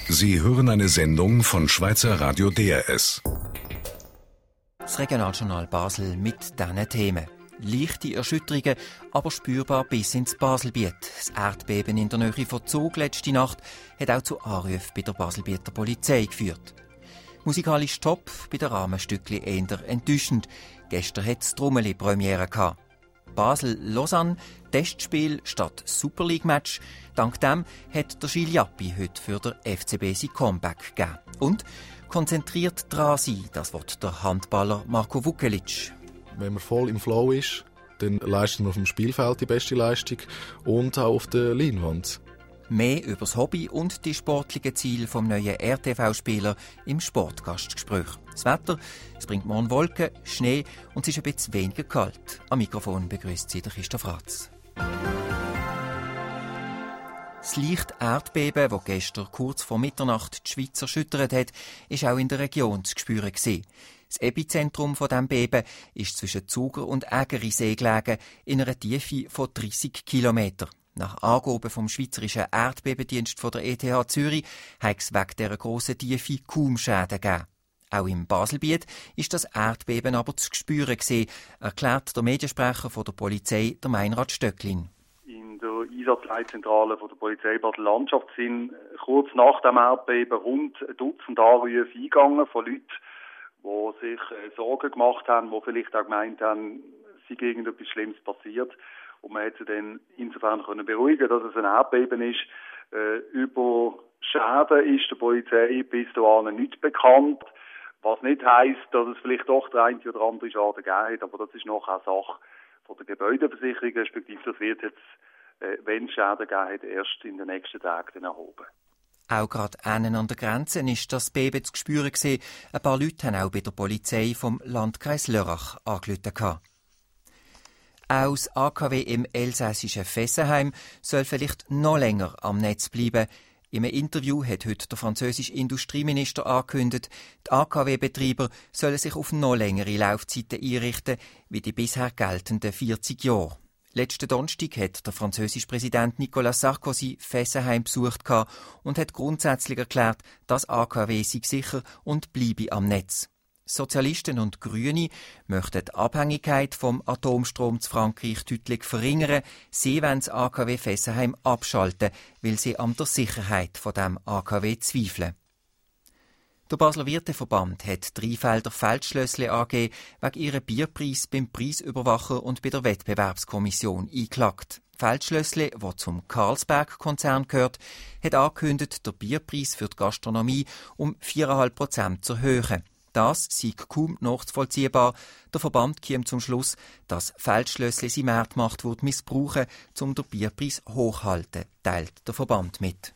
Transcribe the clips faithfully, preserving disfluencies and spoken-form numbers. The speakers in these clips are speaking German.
Sie hören eine Sendung von Schweizer Radio D R S. Das Regionaljournal Basel mit diesen Themen. Leichte Erschütterungen, aber spürbar bis ins Baselbiet. Das Erdbeben in der Nähe von Zug letzte Nacht hat auch zu Anrufen bei der Baselbieter Polizei geführt. Musikalisch top, bei den Rahmenstückchen eher enttäuschend. Gestern hat es Trummeli Premiere gehabt. Basel-Lausanne, Testspiel statt Super League-Match. Dank dem hat der Gilles Jappi heute für den F C B sein Comeback gegeben. Und konzentriert dran sein, das will der Handballer Marko Vukelic. Wenn man voll im Flow ist, dann leistet man auf dem Spielfeld die beste Leistung und auch auf der Leinwand. Mehr über das Hobby und die sportlichen Ziele vom neuen R T V-Spieler im Sportgastgespräch. Das Wetter, es bringt morgen Wolken, Schnee und es ist ein bisschen weniger kalt. Am Mikrofon begrüßt Sie der Christoph Ratz. Das leichte Erdbeben, das gestern kurz vor Mitternacht die Schweiz erschüttert hat, ist auch in der Region zu spüren gewesen. Das Epizentrum von diesem Beben ist zwischen Zuger und Ägerisee gelegen, in einer Tiefe von dreissig Kilometern. Nach Angaben vom Schweizerischen Erdbebendienst von der E T H Zürich hat es wegen dieser grossen Tiefe kaum Schäden gegeben. Auch im Baselbiet ist das Erdbeben aber zu spüren gewesen, erklärt der Mediensprecher von der Polizei, der Meinrad Stöcklin. In der Einsatzleitzentrale von der Polizei Basel-Landschaft sind kurz nach dem Erdbeben rund ein Dutzend Anrufe eingegangen von Leuten, die sich Sorgen gemacht haben, die vielleicht auch gemeint haben, es sei irgendetwas Schlimmes passiert. Und man hätte dann insofern können beruhigen, dass es ein Erdbeben ist. Äh, über Schäden ist der Polizei bis dahin nicht bekannt. Was nicht heisst, dass es vielleicht doch der eine oder andere Schaden gegeben hat, aber das ist noch eine Sache von der Gebäudeversicherung, respektive das wird jetzt, äh, wenn es Schäden gegeben hat, erst in den nächsten Tagen dann erhoben. Auch gerade innen an der Grenze ist das Beben zu spüren gewesen. Ein paar Leute haben auch bei der Polizei vom Landkreis Lörrach angerufen. Auch das A K W im elsässischen Fessenheim soll vielleicht noch länger am Netz bleiben. In einem Interview hat heute der französische Industrieminister angekündigt, die A K W-Betreiber sollen sich auf noch längere Laufzeiten einrichten, wie die bisher geltenden vierzig Jahre. Letzten Donnerstag hat der französische Präsident Nicolas Sarkozy Fessenheim besucht und hat grundsätzlich erklärt, dass A K W sei sicher und bleibe am Netz. Sozialisten und Grüne möchten die Abhängigkeit vom Atomstrom zu Frankreich deutlich verringern. Sie wollen das A K W Fessenheim abschalten, weil sie an der Sicherheit von dem A K W zweifeln. Der Basler Wirteverband hat Dreifelder Feldschlössli A G wegen ihren Bierpreis beim Preisüberwacher und bei der Wettbewerbskommission eingeklagt. Feldschlössli, der zum Carlsberg-Konzern gehört, hat angekündigt, den Bierpreis für die Gastronomie um vier Komma fünf Prozent zu erhöhen. Das sei kaum nachvollziehbar. Der Verband kommt zum Schluss, dass Feldschlössli seine Marktmacht missbrauchen würde, um den Bierpreis hochzuhalten, teilt der Verband mit.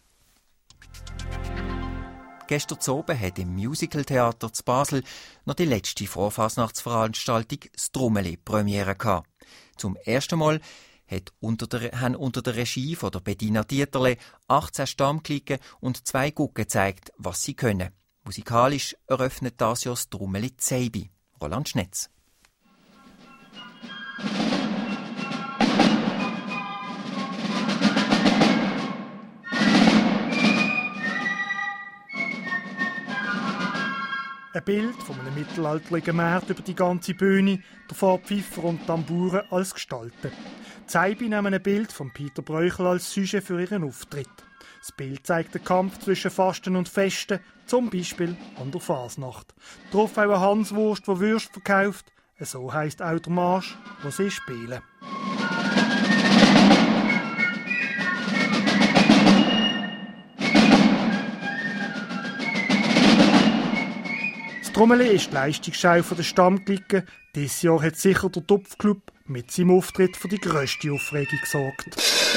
Gestern Abend hat im Musicaltheater zu Basel noch die letzte Vorfasnachtsveranstaltung «Das Trummeli» Premiere gehabt. Zum ersten Mal hat unter der, haben unter der Regie von der Bettina Dieterle achtzehn Stammklicken und zwei Gucken gezeigt, was sie können. Musikalisch eröffnet das Jahr das Trummeli Zeibi. Roland Schnetz. Ein Bild von einem mittelalterlichen Markt über die ganze Bühne, davor Pfiffer und Tambouren als Gestalten. Zeibi nehmen ein Bild von Peter Breuchel als Sujet für ihren Auftritt. Das Bild zeigt den Kampf zwischen Fasten und Festen, zum Beispiel an der Fasnacht. Darauf auch eine Hanswurst, die Würste verkauft. So heisst auch der Marsch, wo sie spielen. Das Trummeli ist die Leistungsschau der Stammklicken. Dieses Jahr hat sicher der Topfclub mit seinem Auftritt für die grösste Aufregung gesorgt.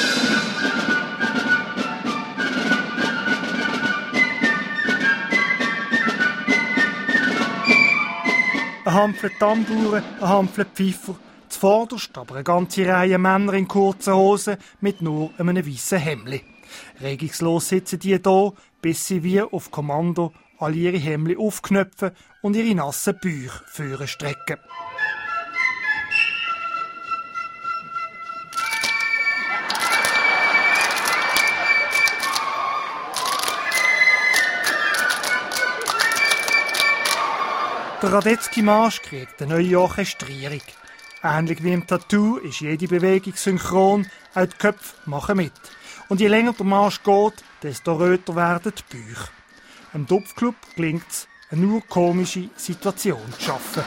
Ein Hampfle Tambouren, ein Hampfle Pfiffer, zuvorderst aber eine ganze Reihe Männer in kurzen Hosen mit nur einem weißen Hemdli. Regungslos sitzen die hier, bis sie wie auf Kommando alle ihre Hemdli aufknöpfen und ihre nassen Bäuche führen strecken. Der Radetzky-Marsch kriegt eine neue Orchestrierung. Ähnlich wie im Tattoo ist jede Bewegung synchron, auch die Köpfe machen mit. Und je länger der Marsch geht, desto röter werden die Bäuche. Im Topfclub gelingt es, eine nur komische Situation zu schaffen.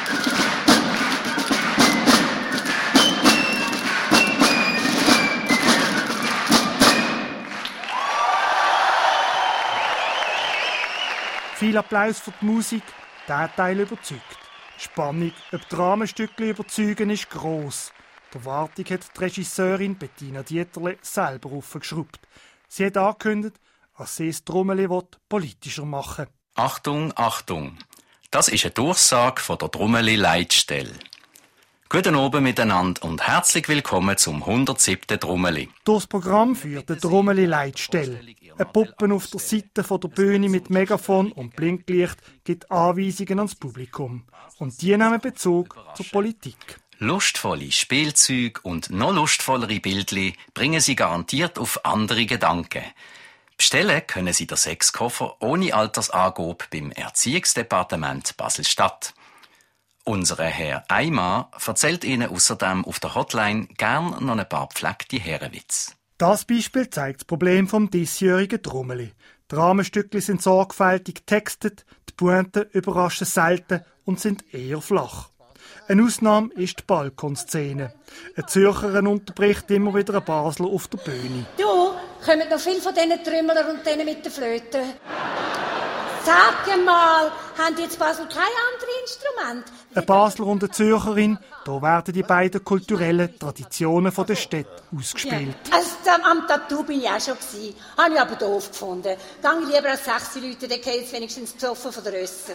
Viel Applaus für die Musik, der Teil überzeugt. Die Spannung, ob die Rahmenstücke überzeugen, ist gross. Die Erwartung hat die Regisseurin Bettina Dieterle selber aufgeschraubt. Sie hat angekündigt, dass sie das Trommeli politischer machen will. Achtung, Achtung! Das ist eine Durchsage von der Trommeli-Leitstelle. Guten Abend miteinander und herzlich willkommen zum hundertsiebten Trommeli. Durchs Programm führt die Trommeli-Leitstelle. Eine Puppe auf der Seite von der Bühne mit Megafon und Blinklicht gibt Anweisungen ans Publikum. Und die nehmen Bezug zur Politik. Lustvolle Spielzeuge und noch lustvollere Bildli bringen Sie garantiert auf andere Gedanken. Bestellen können Sie den Sexkoffer ohne Altersangabe beim Erziehungsdepartement Basel-Stadt. Unser Herr Eimann erzählt Ihnen außerdem auf der Hotline gern noch ein paar gepflegte Herrenwitze. Das Beispiel zeigt das Problem vom diesjährigen Trommeli. Die Rahmenstücke sind sorgfältig getextet, die Pointen überraschen selten und sind eher flach. Eine Ausnahme ist die Balkonszene. Eine Zürcherin unterbricht immer wieder einen Basler auf der Bühne. Du, kommen noch viele von diesen Trümmelern und denen mit der Flöte? Sag mal, haben die jetzt Basel kein anderes Instrument? Ein Basler und eine Zürcherin, da werden die beiden kulturellen Traditionen der Städte ausgespielt. Ja. Also, am Tattoo bin ich auch schon gewesen. Habe ich aber doof gefunden. Gang lieber als sechs Leute, dann geht es wenigstens besoffen von der Rösser.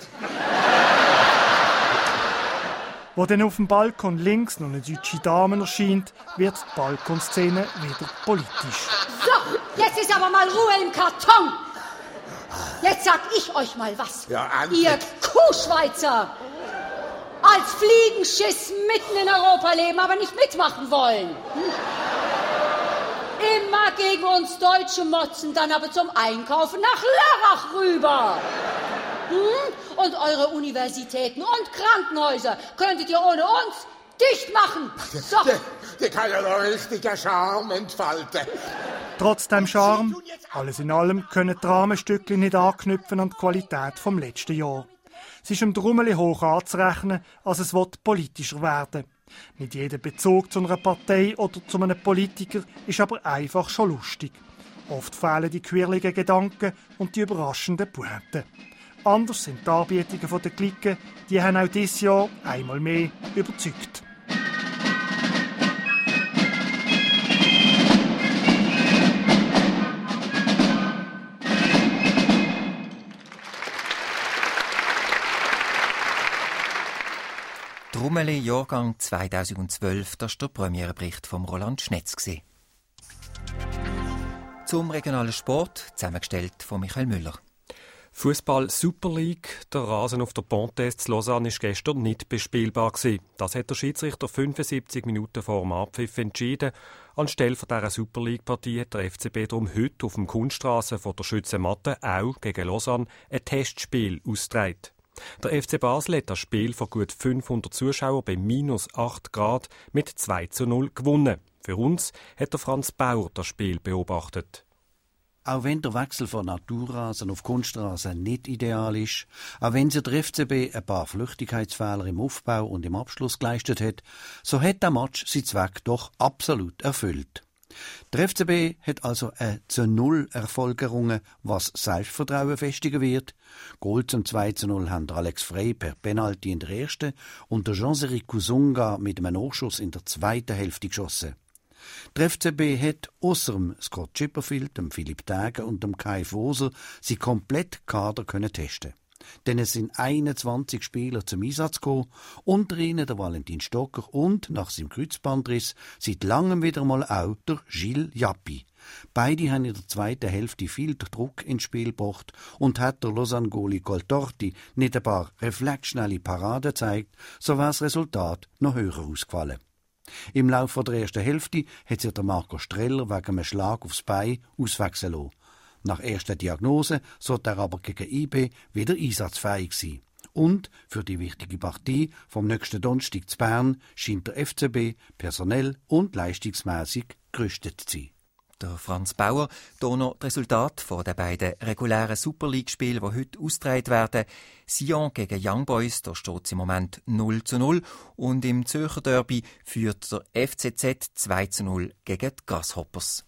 Wo dann auf dem Balkon links noch eine deutsche Dame erscheint, wird die Balkonszene wieder politisch. So, jetzt ist aber mal Ruhe im Karton. Jetzt sag ich euch mal was. Ja, ihr Kuhschweizer. Als Fliegenschiss mitten in Europa leben, aber nicht mitmachen wollen. Hm? Immer gegen uns Deutsche motzen, dann aber zum Einkaufen nach Lörrach rüber. Hm? Und eure Universitäten und Krankenhäuser könntet ihr ohne uns dicht machen. So. Der, der kann ja noch richtiger Charme entfalten. Trotz dem Charme, alles in allem, können die Rahmenstücke nicht anknüpfen an die Qualität vom letzten Jahr. Es ist im Trommeli hoch anzurechnen, als es politischer werden. Nicht jeder Bezug zu einer Partei oder zu einem Politiker ist aber einfach schon lustig. Oft fehlen die quirligen Gedanken und die überraschenden Pointen. Anders sind die Darbietungen der Clique, die haben auch dieses Jahr einmal mehr überzeugt. Trommeli Jahrgang zweitausendzwölf, das war der Premierenbericht von Roland Schnetz. Zum regionalen Sport, zusammengestellt von Michael Müller. Fußball Super League. Der Rasen auf der Pontes zu Lausanne war gestern nicht bespielbar gewesen. Das hat der Schiedsrichter fünfundsiebzig Minuten vor dem Abpfiff entschieden. Anstelle von dieser Super League-Partie hat der F C B darum heute auf dem Kunststrasse von der Schützenmatte auch gegen Lausanne ein Testspiel ausgetragen. Der F C Basel hat das Spiel vor gut fünfhundert Zuschauern bei minus acht Grad mit zwei zu null gewonnen. Für uns hat der Franz Bauer das Spiel beobachtet. Auch wenn der Wechsel von Naturrasen auf Kunstrasen nicht ideal ist, auch wenn sich der F C B ein paar Flüchtigkeitsfehler im Aufbau und im Abschluss geleistet hat, so hat der Match seinen Zweck doch absolut erfüllt. Der F C B hat also ein zu null Erfolg errungen, was Selbstvertrauen festigen wird. Goal zum zwei zu null haben Alex Frey per Penalty in der ersten und der Jean-Seri Kusunga mit einem Nachschuss in der zweiten Hälfte geschossen. Der F C B hat ausser dem Scott Chipperfield, dem Philipp Täger und dem Kai Foser sie komplett Kader können testen. Denn es sind einundzwanzig Spieler zum Einsatz gekommen, unter ihnen der Valentin Stocker und, nach seinem Kreuzbandriss, seit langem wieder mal auch der Gilles Jappi. Beide haben in der zweiten Hälfte viel Druck ins Spiel gebracht und hat der Lausanne-Goalie Coltorti nicht ein paar reflexschnelle Paraden gezeigt, so war das Resultat noch höher ausgefallen. Im Laufe der ersten Hälfte hat sich der Marco Streller wegen einem Schlag aufs Bein auswechseln lassen. Nach erster Diagnose sollte er aber gegen I B wieder einsatzfähig sein. Und für die wichtige Partie vom nächsten Donnerstag zu Bern scheint der F C B personell und leistungsmäßig gerüstet zu sein. Der Franz Bauer, hier noch das Resultat der beiden regulären Super League-Spiele, die heute ausgetragen werden. Sion gegen Young Boys, da steht es im Moment null zu null. Und im Zürcher Derby führt der F C Z zwei zu null gegen die Grasshoppers.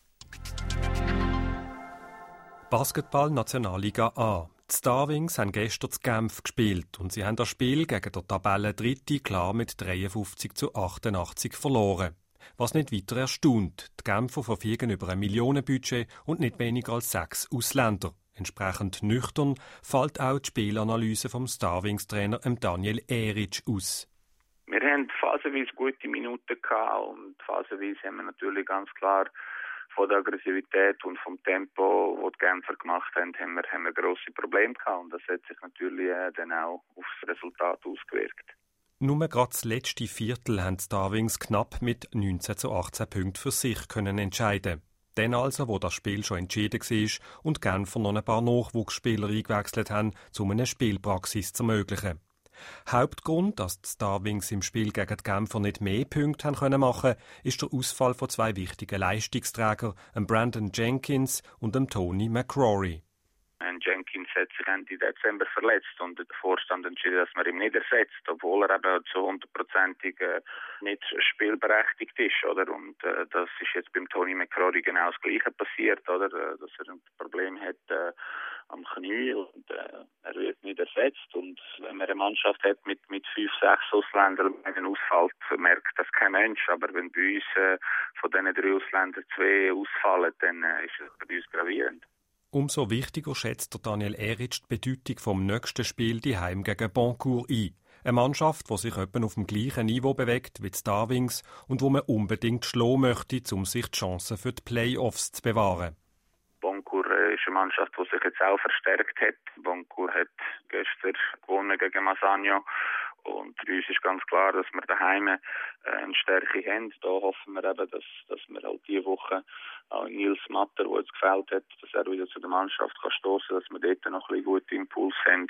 Basketball Nationalliga A. Die Starwings haben gestern zu Genf gespielt und sie haben das Spiel gegen der Tabellendritte klar mit dreiundfünfzig zu achtundachtzig verloren. Was nicht weiter erstaunt, die Genfer verfügen über ein Millionenbudget und nicht weniger als sechs Ausländer. Entsprechend nüchtern fällt auch die Spielanalyse vom Starwings-Trainer Daniel Eric aus. Wir hatten phasenweise gute Minuten gehabt und phasenweise haben wir natürlich ganz klar von der Aggressivität und vom Tempo, das die Genfer gemacht haben, haben wir, haben wir grosse Probleme gehabt. Und das hat sich natürlich äh, dann auch aufs Resultat ausgewirkt. Nur gerade das letzte Viertel haben die Starwings knapp mit neunzehn zu achtzehn Punkten für sich können entscheiden. Dann also, wo das Spiel schon entschieden war und die Genfer noch ein paar Nachwuchsspieler eingewechselt haben, um eine Spielpraxis zu ermöglichen. Hauptgrund, dass die Starwings im Spiel gegen die Genfer nicht mehr Punkte haben können machen, ist der Ausfall von zwei wichtigen Leistungsträgern, Brandon Jenkins und Tony McCrory. Jenkins hat sich Ende Dezember verletzt und der Vorstand entschieden, dass man ihn nicht ersetzt, obwohl er eben zu hundertprozentig äh, nicht spielberechtigt ist, oder? Und äh, das ist jetzt beim Tony McCrory genau das Gleiche passiert, oder? Dass er ein Problem hat äh, am Knie und äh, er wird nicht ersetzt. Und wenn man eine Mannschaft hat mit mit fünf, sechs Ausländern, wenn ein ausfällt, merkt das kein Mensch. Aber wenn bei uns äh, von diesen drei Ausländern zwei ausfallen, dann äh, ist das bei uns gravierend. Umso wichtiger schätzt der Daniel Eric die Bedeutung vom nächsten Spiel daheim gegen Boncourt ein. Eine Mannschaft, die sich etwa auf dem gleichen Niveau bewegt wie die Starwings und wo man unbedingt schlagen möchte, um sich die Chancen für die Playoffs zu bewahren. Boncourt ist eine Mannschaft, die sich jetzt auch verstärkt hat. Boncourt hat gestern gewonnen gegen Massagno. Und für uns ist ganz klar, dass wir daheim äh, eine Stärke haben. Da hoffen wir eben, dass, dass wir halt diese Woche auch Nils Matter, der jetzt gefällt hat, dass er wieder zu der Mannschaft kann stoßen, dass wir dort noch ein bisschen guten Impuls haben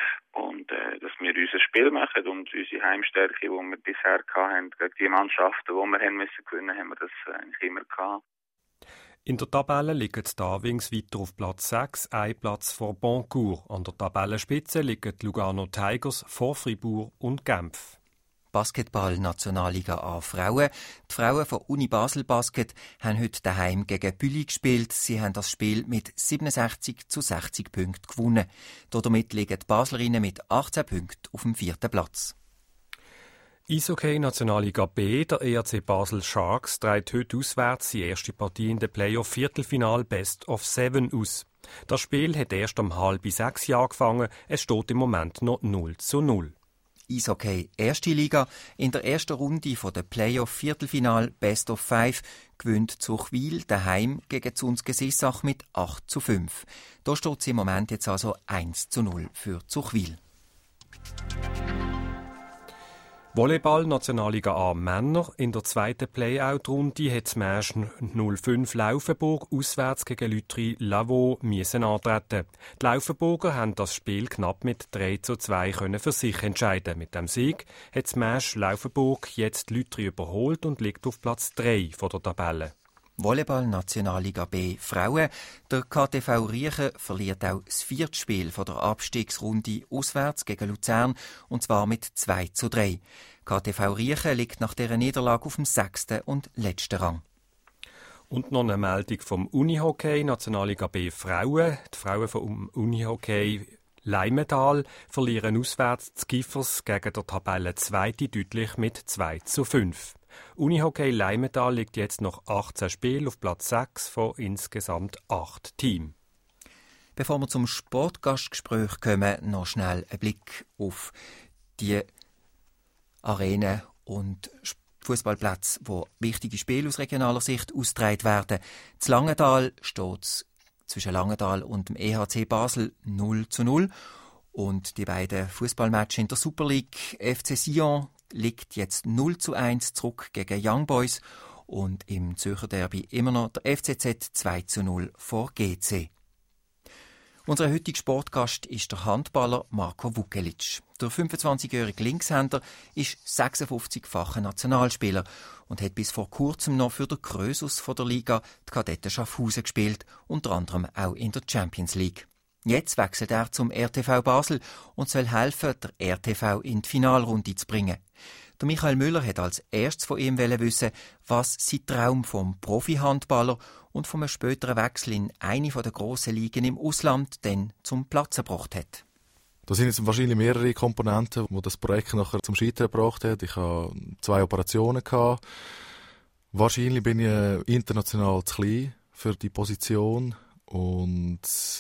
und äh, dass wir unser Spiel machen und unsere Heimstärke, die wir bisher hatten, gegen die Mannschaften, die wir haben müssen gewinnen, haben wir das eigentlich immer gehabt. In der Tabelle liegen die Starwings weiter auf Platz sechs, ein Platz vor Boncourt. An der Tabellenspitze liegen die Lugano Tigers vor Fribourg und Genf. Basketball-Nationalliga A Frauen. Die Frauen von Uni Basel Basket haben heute daheim gegen Büli gespielt. Sie haben das Spiel mit siebenundsechzig zu sechzig Punkten gewonnen. Damit liegen die Baslerinnen mit achtzehn Punkten auf dem vierten Platz. Eishockey Nationalliga B, der E R C Basel Sharks, trägt heute auswärts die erste Partie in der Playoff-Viertelfinal Best of Seven aus. Das Spiel hat erst um halb sechs angefangen, es steht im Moment noch null zu null. Eishockey Erste Liga. In der ersten Runde von der Playoff-Viertelfinal Best of Five gewinnt Zuchwil daheim gegen Zunske Sissach mit acht zu fünf. Da steht es im Moment jetzt also eins zu null für Zuchwil. Volleyball Nationalliga A Männer. In der zweiten Playout-Runde hat das Match null fünf Laufenburg auswärts gegen Lütry Lavaux müssen antreten. Die Laufenburger haben das Spiel knapp mit drei zu zwei können für sich entscheiden. Mit dem Sieg hat das Match Laufenburg jetzt Lütry überholt und liegt auf Platz drei von der Tabelle. Volleyball Nationalliga B Frauen. Der K T V Riechen verliert auch das vierte Spiel von der Abstiegsrunde auswärts gegen Luzern, und zwar mit zwei zu drei. K T V Riechen liegt nach dieser Niederlage auf dem sechsten und letzten Rang. Und noch eine Meldung vom Unihockey Nationalliga B Frauen. Die Frauen vom Unihockey Leimental verlieren auswärts die Giffers gegen der Tabellenzweite deutlich mit zwei zu fünf. Unihockey Leimental liegt jetzt nach achtzehn Spielen auf Platz sechs von insgesamt acht Teams. Bevor wir zum Sportgastgespräch kommen, noch schnell ein Blick auf die Arenen und Fußballplätze, wo wichtige Spiele aus regionaler Sicht ausgetragen werden. In Langenthal steht es zwischen Langenthal und dem E H C Basel null zu null. Und die beiden Fußballmatches in der Super League, F C Sion liegt jetzt null zu eins zurück gegen Young Boys und im Zürcher Derby immer noch der F C Z zwei zu null vor G C. Unser heutiger Sportgast ist der Handballer Marko Vukelic. Der fünfundzwanzigjährige Linkshänder ist sechsundfünfzigfacher Nationalspieler und hat bis vor kurzem noch für den Krösus von der Liga die Kadetten Schaffhausen gespielt, unter anderem auch in der Champions League. Jetzt wechselt er zum R T V Basel und soll helfen, der R T V in die Finalrunde zu bringen. Der Michael Müller hat als erstes von ihm wissen, was sein Traum vom Profi-Handballer und vom späteren Wechsel in eine der grossen Ligen im Ausland dann zum Platzen gebracht hat. Da sind jetzt wahrscheinlich mehrere Komponenten, die das Projekt nachher zum Scheitern gebracht hat. Ich hatte zwei Operationen gehabt. Wahrscheinlich bin ich international zu klein für die Position und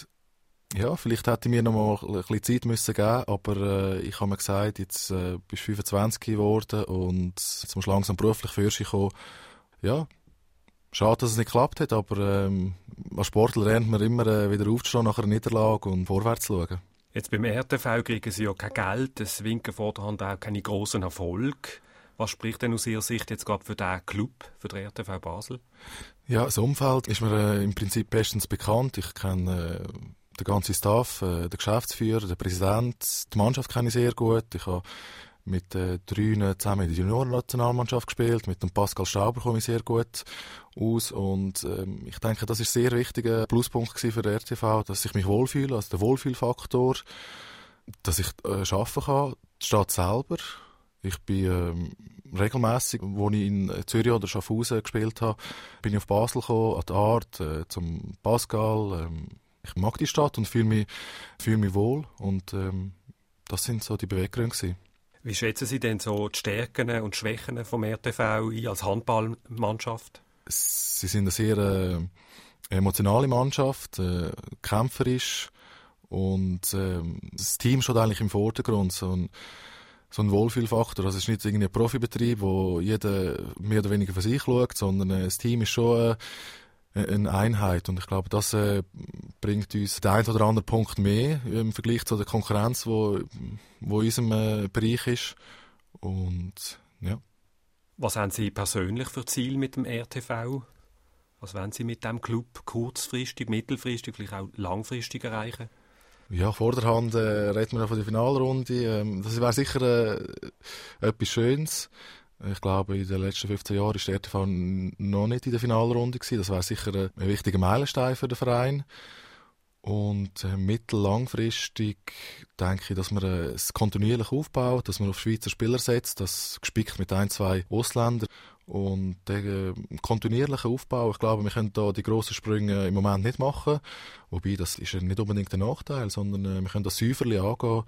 ja, vielleicht hätte ich mir noch mal ein bisschen Zeit müssen geben, aber äh, ich habe mir gesagt, jetzt äh, bist du fünfundzwanzig geworden und jetzt musst du langsam beruflich für dich kommen. Ja, schade, dass es nicht geklappt hat, aber ähm, als Sportler lernt man immer äh, wieder aufzustehen nach einer Niederlage und vorwärts zu schauen. Jetzt beim R T V kriegen Sie ja kein Geld, es winken vorderhand auch keine grossen Erfolge. Was spricht denn aus Ihrer Sicht jetzt gerade für diesen Club, für den R T V Basel? Ja, das Umfeld ist mir äh, im Prinzip bestens bekannt. Ich kenne äh, den ganzen Staff, äh, den Geschäftsführer, den Präsident, die Mannschaft kenne ich sehr gut. Ich habe mit äh, drei zusammen in der Junioren-Nationalmannschaft gespielt. Mit dem Pascal Stauber komme ich sehr gut aus. Und ähm, ich denke, das ist ein sehr wichtiger Pluspunkt für den R T V, dass ich mich wohlfühle, also der Wohlfühlfaktor, dass ich äh, arbeiten kann, die Stadt selber. Ich bin ähm, regelmässig, als ich in Zürich oder Schaffhausen gespielt habe, bin ich auf Basel gekommen, an die Art, äh, zum Pascal. Ähm, ich mag die Stadt und fühle mich, fühle mich wohl. Und ähm, das sind so die Beweggründe. Wie schätzen Sie denn so die Stärken und Schwächen vom R T V ein als Handballmannschaft? Sie sind eine sehr äh, emotionale Mannschaft, äh, kämpferisch und äh, das Team steht eigentlich im Vordergrund. So ein, so ein Wohlfühlfaktor. Also es ist nicht irgendein Profibetrieb, wo jeder mehr oder weniger für sich schaut, sondern äh, das Team ist schon äh, eine Einheit. Und ich glaube, das äh, bringt uns den einen oder anderen Punkt mehr im Vergleich zu der Konkurrenz, wo, wo in unserem äh, Bereich ist. Und ja. Was haben Sie persönlich für Ziel mit dem R T V? Was wollen Sie mit dem Club kurzfristig, mittelfristig, vielleicht auch langfristig erreichen? Ja, vorderhand äh, reden wir noch von der Finalrunde. Ähm, das wäre sicher äh, etwas Schönes. Ich glaube, in den letzten fünfzehn Jahren war der R T V noch nicht in der Finalrunde gewesen. Das wäre sicher ein wichtiger Meilenstein für den Verein. Und äh, mittel-langfristig denke ich, dass man äh, es kontinuierlich aufbaut, dass man auf Schweizer Spieler setzt, das gespickt mit ein, zwei Ausländern. Und den äh, kontinuierlichen Aufbau, ich glaube, wir können da die grossen Sprünge im Moment nicht machen. Wobei, das ist ja nicht unbedingt ein Nachteil, sondern äh, wir können das Säuferli angehen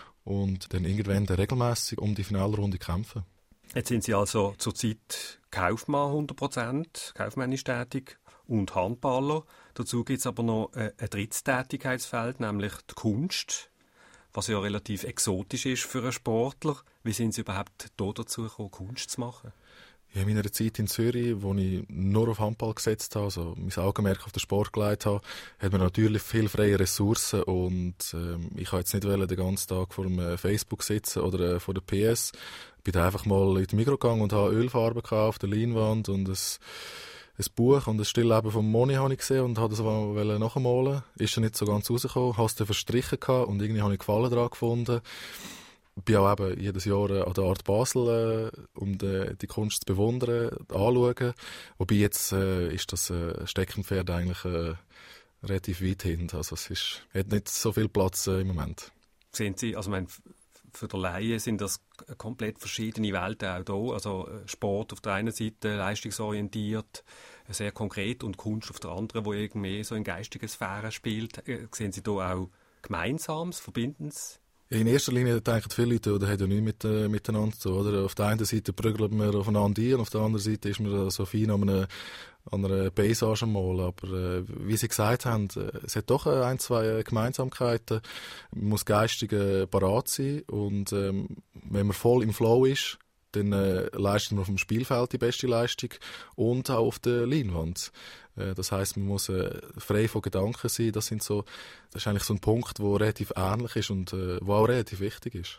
und dann irgendwann regelmässig um die Finalrunde kämpfen. Jetzt sind Sie also zurzeit Kaufmann hundert Prozent, kaufmännisch tätig und Handballer. Dazu gibt es aber noch ein, ein drittes Tätigkeitsfeld, nämlich die Kunst, was ja relativ exotisch ist für einen Sportler. Wie sind Sie überhaupt da dazu gekommen, Kunst zu machen? Ja, in meiner Zeit in Zürich, wo ich nur auf Handball gesetzt habe, also mein Augenmerk auf den Sport gelegt habe, hat man natürlich viel freie Ressourcen und ähm, ich wollte jetzt nicht wollen, den ganzen Tag vor dem Facebook sitzen oder äh, vor der P S. Ich bin da einfach mal in die Migros gegangen und habe Ölfarben gekauft, eine Leinwand und ein, ein Buch und ein Stillleben vom Moni habe ich gesehen und wollte das mal nachmalen. Ist dann nicht so ganz rausgekommen, habe es dann verstrichen gehabt und irgendwie habe ich Gefallen daran gefunden. Ich bin auch eben jedes Jahr an der Art Basel, äh, um die, die Kunst zu bewundern, anschauen. Wobei jetzt äh, ist das äh, Steckenpferd eigentlich äh, relativ weit hinten. Also es ist, hat nicht so viel Platz äh, im Moment. Sehen Sie, also mein, für die Laien sind das komplett verschiedene Welten auch hier. Also Sport auf der einen Seite, leistungsorientiert, sehr konkret und Kunst auf der anderen, wo irgendwie so in geistigen Sphären spielt. Äh, sehen Sie hier auch Gemeinsames, Verbindendes? In erster Linie denken viele Leute, das hat ja nichts mit, äh, miteinander zu tun. Auf der einen Seite prügelt man aufeinander ein und auf der anderen Seite ist man so fein an einer, an einer Paysage mal. Aber äh, wie Sie gesagt haben, äh, es hat doch ein, zwei Gemeinsamkeiten. Man muss geistig äh, parat sein und ähm, wenn man voll im Flow ist, dann äh, leistet man auf dem Spielfeld die beste Leistung und auch auf der Leinwand. Äh, das heisst, man muss äh, frei von Gedanken sein. Das, sind so, das ist eigentlich so ein Punkt, der relativ ähnlich ist und äh, wo auch relativ wichtig ist.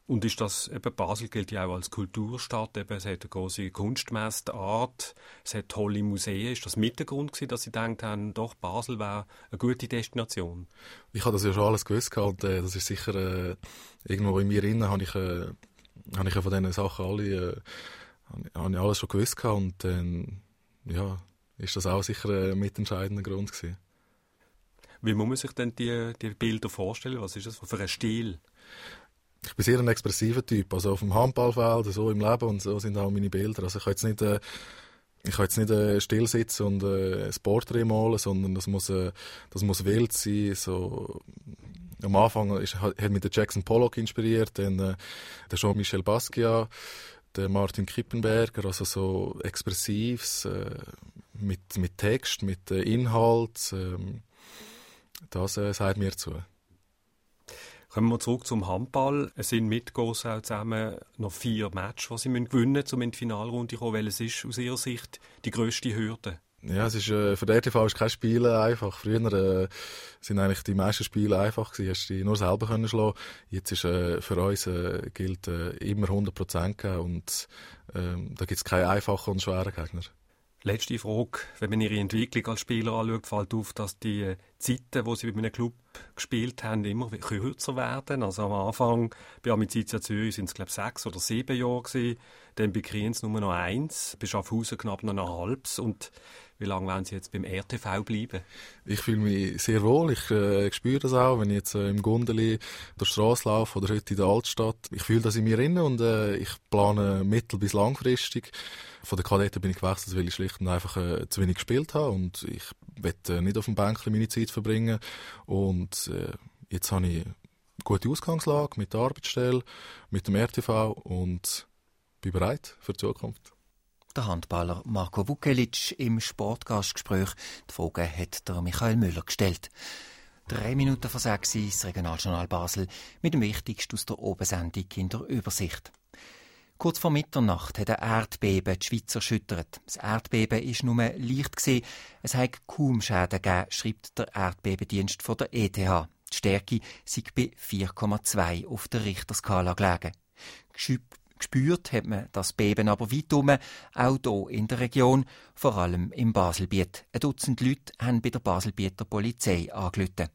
Und ist das, eben Basel gilt ja auch als Kulturstadt, eben, es hat eine grosse Kunstmesse, Art, es hat tolle Museen. Ist das mit der Grund gewesen, dass Sie gedacht haben, doch, Basel wäre eine gute Destination? Ich habe das ja schon alles gewusst und äh, das ist sicher äh, irgendwo in mir drin, habe ich, äh, habe ich ja von diesen Sachen alle, äh, habe ich alles schon gewusst und dann, äh, ja, ist das auch sicher ein mitentscheidender Grund gewesen. Wie muss man sich denn die, die Bilder vorstellen? Was ist das für ein Stil? Ich bin sehr ein expressiver Typ, also auf dem Handballfeld, so im Leben und so sind auch meine Bilder. Also ich kann jetzt nicht, äh, ich kann jetzt nicht äh, still sitzen und äh, ein Porträt malen, sondern das muss, äh, das muss wild sein. So, am Anfang ist, hat mich der Jackson Pollock inspiriert, dann äh, der Jean-Michel Basquiat, der Martin Kippenberger, also so expressives, äh, mit, mit Text, mit äh, Inhalt, äh, das äh, sagt mir zu. Kommen wir zurück zum Handball. Es sind mit Gossau zusammen noch vier Matches, die sie gewinnen müssen, um in die Finalrunde zu kommen. Welches ist aus Ihrer Sicht die grösste Hürde? Ja, es ist, äh, für den R T V ist kein Spiel einfach. Früher äh, sind eigentlich die meisten Spiele einfach gewesen. Hast du die nur selber können schlagen. Jetzt ist äh, für uns äh, gilt äh, immer hundert Prozent geben und äh, da gibt es keine einfachen und schweren Gegner. Letzte Frage. Wenn man Ihre Entwicklung als Spieler anschaut, fällt auf, dass die Zeiten, die Sie mit einem Club gespielt haben, immer kürzer werden. Also am Anfang bei Amicizia Zürich sind es, glaube ich, sechs oder sieben Jahre gewesen. Dann bei Kriens nur noch eins. Bei Schaffhausen knapp noch ein halbes. Und wie lange werden Sie jetzt beim R T V bleiben? Ich fühle mich sehr wohl. Ich äh, spüre das auch, wenn ich jetzt äh, im Gundeli durch die Strasse laufe oder heute in der Altstadt. Ich fühle das in mir drin und äh, ich plane mittel- bis langfristig. Von den Kadetten bin ich gewechselt, weil ich schlicht und einfach äh, zu wenig gespielt habe und ich will äh, nicht auf dem Bänkchen meine Zeit verbringen. Und äh, jetzt habe ich eine gute Ausgangslage mit der Arbeitsstelle, mit dem R T V und bin bereit für die Zukunft. Der Handballer Marko Vukelic im Sportgastgespräch. Die Frage hat der Michael Müller gestellt. Drei Minuten vor sechs das Regionaljournal Basel mit dem Wichtigsten aus der Obersendung in der Übersicht. Kurz vor Mitternacht hat ein Erdbeben die Schweiz erschüttert. Das Erdbeben war nur leicht. Es hat kaum Schäden gegeben, schreibt der Erdbebendienst von der E T H. Die Stärke sei bei vier Komma zwei auf der Richterskala gelegen. Gespürt hat man das Beben aber weit herum, auch hier in der Region, vor allem im Baselbiet. Ein Dutzend Leute haben bei der Baselbieter Polizei angerufen.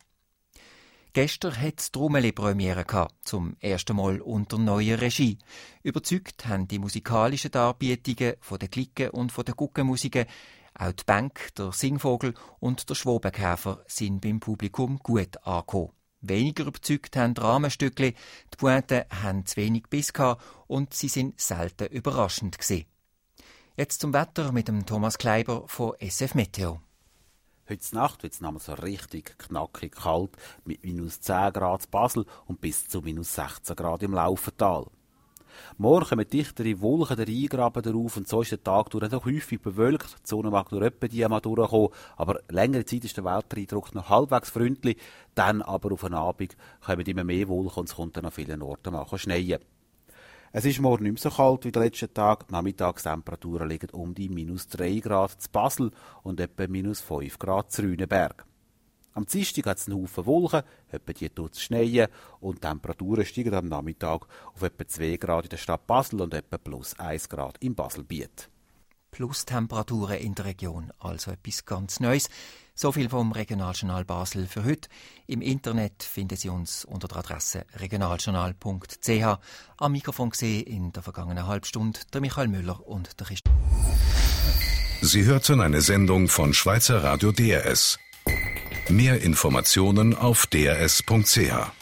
Gestern hat es die Rumeli-Premiere gehabt, zum ersten Mal unter neuer Regie. Überzeugt haben die musikalischen Darbietungen von den Klicken und von den Guckenmusiken. Auch die Bank, der Singvogel und der Schwobenkäfer sind beim Publikum gut angekommen. Weniger überzeugt haben die Rahmenstückchen, die Pointen haben zu wenig Biss gehabt und sie sind selten überraschend gewesen. Jetzt zum Wetter mit dem Thomas Kleiber von S F Meteo. Heute Nacht wird es nämlich so richtig knackig kalt, mit minus zehn Grad in Basel und bis zu minus sechzehn Grad im Laufental. Morgen kommen dichtere Wolken der Eingraben darauf und so ist der Tag durch noch häufig bewölkt. Die Sonne mag nur etwa die mal durchkommen, aber längere Zeit ist der Wettereindruck noch halbwegs freundlich. Dann aber auf den Abend kommen immer mehr Wolken und es kommt dann an vielen Orten mal schneien. Es ist morgen nicht mehr so kalt wie der letzten Tag. Die Nachmittagstemperaturen liegen um die minus drei Grad zu Basel und etwa minus fünf Grad zu Rüneberg. Am Dienstag hat es einen Haufen Wolken, etwa die tut es schneien und die Temperaturen steigen am Nachmittag auf etwa zwei Grad in der Stadt Basel und etwa plus eins Grad im Baselbiet. Plus-Temperaturen in der Region, also etwas ganz Neues. So viel vom Regionaljournal Basel für heute. Im Internet finden Sie uns unter der Adresse regionaljournal punkt c h. Am Mikrofon gesehen in der vergangenen Halbstunde der Michael Müller und der Christoph. Sie hörten eine Sendung von Schweizer Radio D R S. Mehr Informationen auf d r s punkt c h.